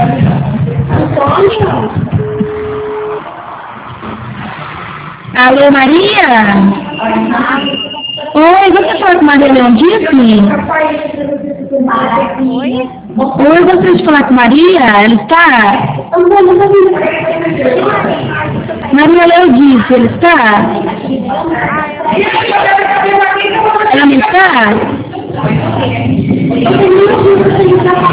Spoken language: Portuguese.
Alô, Maria? Oi, você fala com Maria Leondice? Oi? Oi, gostaria de falar com Maria? Ela está? Maria Leondice, ela está? Ela não está?